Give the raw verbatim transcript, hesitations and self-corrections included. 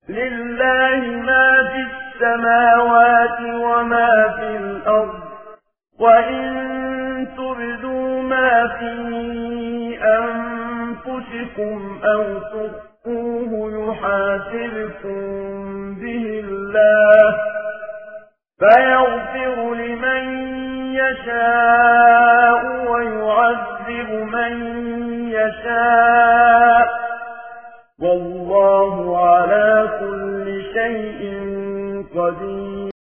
لله ما في السماوات وما في الأرض وإن تبدوا ما في أنفسكم أو تخفوه يحاسبكم به الله فيغفر لمن يشاء ويعذب من يشاء والله على كل شيء قدير.